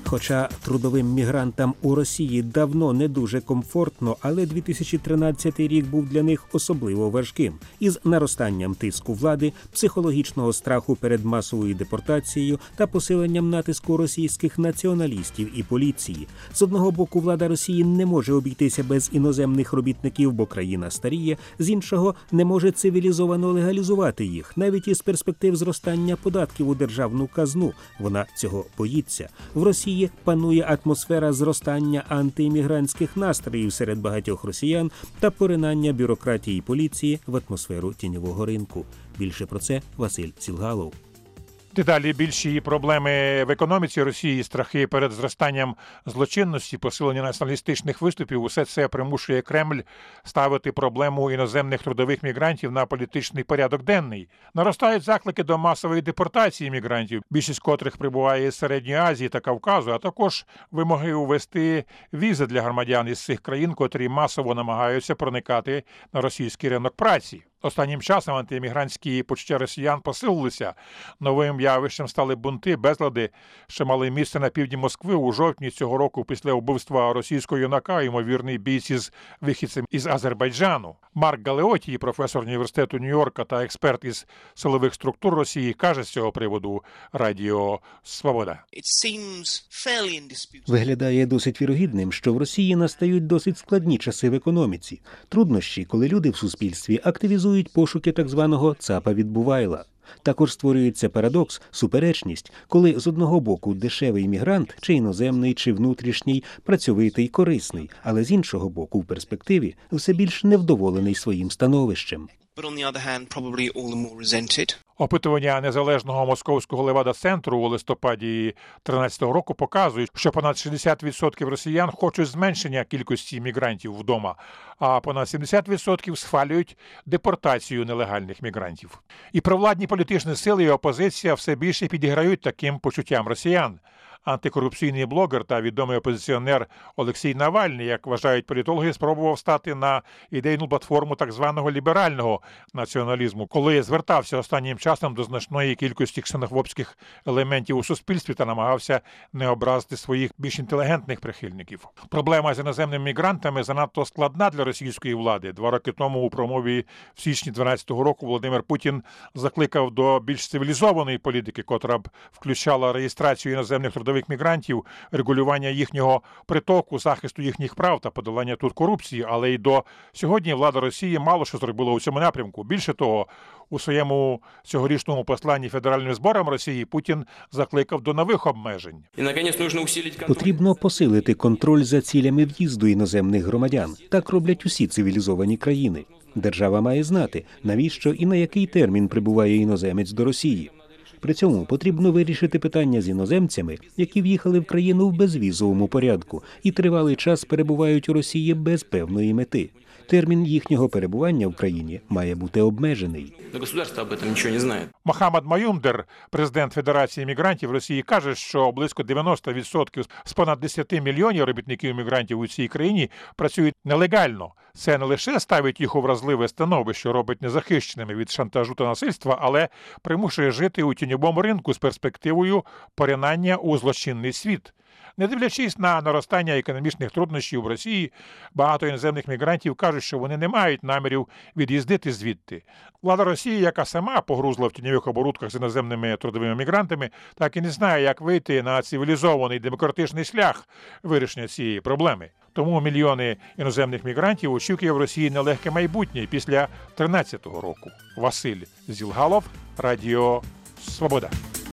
Хоча трудовим мігрантам у Росії давно не дуже комфортно, але 2013 рік був для них особливо важким. Із наростанням тиску влади, психологічного страху перед масовою депортацією та посиленням натиску російських націоналістів і поліції. З одного боку, влада Росії не може обійтися без іноземних робітників, бо країна старіє, з іншого не може цивілізовано легалізувати їх, навіть із перспектив зростання податків у державну казну. Вона цього боїться. В Росії панує атмосфера зростання антиіммігрантських настроїв серед багатьох росіян та поринання бюрократії і поліції в атмосферу тіньового ринку. Більше про це Василь Сілгалов. Дедалі більші проблеми в економіці Росії, страхи перед зростанням злочинності, посилення націоналістичних виступів – усе це примушує Кремль ставити проблему іноземних трудових мігрантів на політичний порядок денний. Наростають заклики до масової депортації мігрантів, більшість котрих прибуває з Середньої Азії та Кавказу, а також вимоги увести візи для громадян із цих країн, котрі масово намагаються проникати на російський ринок праці. Останнім часом антиіммігрантські почуття росіян посилилися. Новим явищем стали бунти, безлади, що мали місце на півдні Москви у жовтні цього року після вбивства російського юнака, ймовірний бійці з вихідцем із Азербайджану. Марк Галеотій, професор університету Нью-Йорка та експерт із силових структур Росії, каже з цього приводу Радіо Свобода. Виглядає досить вірогідним, що в Росії настають досить складні часи в економіці. Труднощі, коли люди в суспільстві активізують пошуки так званого «цапа відбувайла». Також створюється парадокс, суперечність, коли з одного боку дешевий мігрант, чи іноземний, чи внутрішній, працьовитий, корисний, але з іншого боку в перспективі все більш невдоволений своїм становищем. Опитування незалежного московського Левада-центру у листопаді 2013 року показують, що понад 60% росіян хочуть зменшення кількості мігрантів вдома, а понад 70% схвалюють депортацію нелегальних мігрантів. І провладні політичні сили і опозиція все більше підіграють таким почуттям росіян. Антикорупційний блогер та відомий опозиціонер Олексій Навальний, як вважають політологи, спробував стати на ідейну платформу так званого ліберального націоналізму, коли звертався останнім часом до значної кількості ксенофобських елементів у суспільстві та намагався не образити своїх більш інтелігентних прихильників. Проблема з іноземними мігрантами занадто складна для російської влади. 2 роки тому у промові в січні 2012 року Володимир Путін закликав до більш цивілізованої політики, котра б включала реєстрацію іноземних трудових мігрантів, регулювання їхнього притоку, захисту їхніх прав та подолання тут корупції, але й до сьогодні влада Росії мало що зробила у цьому напрямку. Більше того, у своєму цьогорічному посланні Федеральним зборам Росії Путін закликав до нових обмежень. Потрібно посилити контроль за цілями в'їзду іноземних громадян. Так роблять усі цивілізовані країни. Держава має знати, навіщо і на який термін прибуває іноземець до Росії. При цьому потрібно вирішити питання з іноземцями, які в'їхали в країну в безвізовому порядку і тривалий час перебувають у Росії без певної мети. Термін їхнього перебування в країні має бути обмежений. Мохаммад Маюмдер, президент Федерації мігрантів Росії, каже, що близько 90% з понад 10 мільйонів робітників-мігрантів у цій країні працюють нелегально. Це не лише ставить їх у вразливе становище, робить незахищеними від шантажу та насильства, але примушує жити у тіньовому ринку з перспективою поринання у злочинний світ. Не дивлячись на наростання економічних труднощів в Росії, багато іноземних мігрантів кажуть, що вони не мають намірів від'їздити звідти. Влада Росії, яка сама погрузла в тіньових оборудках з іноземними трудовими мігрантами, так і не знає, як вийти на цивілізований демократичний шлях вирішення цієї проблеми. Тому мільйони іноземних мігрантів очікує в Росії нелегке майбутнє після 2013 року. Василь Сілгалов, Радіо Свобода.